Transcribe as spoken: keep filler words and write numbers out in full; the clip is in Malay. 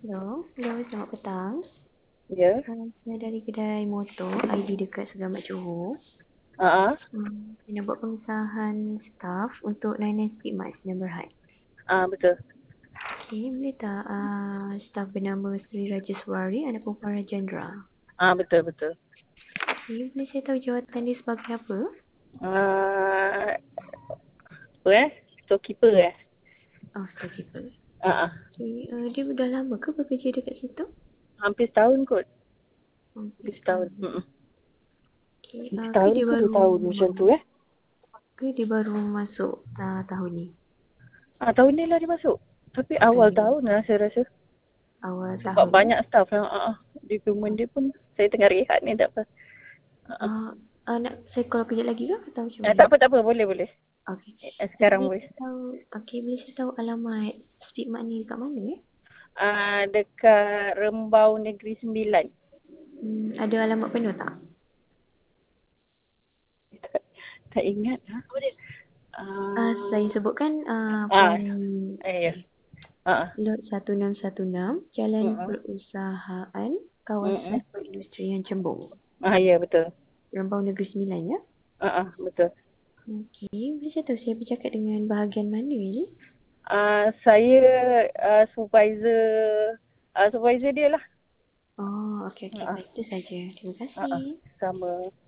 Hello, hello, selamat petang. Ya. Uh, saya dari kedai motor I D dekat Segamat Johor. Ah, uh Hmm, saya nak buat pengesahan staff untuk Nine Speed Max Number High. ah betul. Okay, boleh tak uh, staff bernama Sri Rajaswari, anak perempuan Rajendra? Ah betul betul. Okay, boleh saya tahu jawatan dia sebagai apa? Ah apa eh? Storekeeper eh? Oh, storekeeper. Ah, ah. Okay, uh, dia dah lama ke bekerja dekat situ? Hampir setahun kot. Oh, Hampir setahun. setahun. Hmm. Okay, Hampir uh, ke setahun dia ke dua baru tahun macam tu eh? ke dia baru masuk uh, tahun ni? Ah tahun ni lah dia masuk. Tapi Oh, awal tahun ni. tahun lah saya rasa. Awal Sebab tahun ni. banyak staff lah. Ah, ah. Recruitment dia pun saya tengah rehat ni tak apa. Ah, ah. Uh, uh, nak saya call kejap lagi ke atau macam Ah, mana? tak apa tak apa boleh boleh. Okey. Eh, Jadi sekarang boleh boleh. saya tahu, okey boleh saya tahu alamat Speedmart ni dekat mana eh? Ah dekat Rembau Negeri Sembilan. Hmm, ada alamat penuh tak? Tak, tak ingat ha. Uh, Ah saya sebutkan uh, ah pom eh, ya. Ah. lot satu enam satu enam Jalan Uh-uh. Perusahaan Mm-mm. Kawasan Perindustrian Cembung. Ah ya betul. Rembau Negeri Sembilan ya? Ah uh betul. Okey, boleh saya tahu saya bercakap dengan bahagian mana ni? Ah saya uh, supervisor uh, supervisor dia lah. Oh, okey okey Ah baik itu saja. Terima uh-uh. kasih. Sama.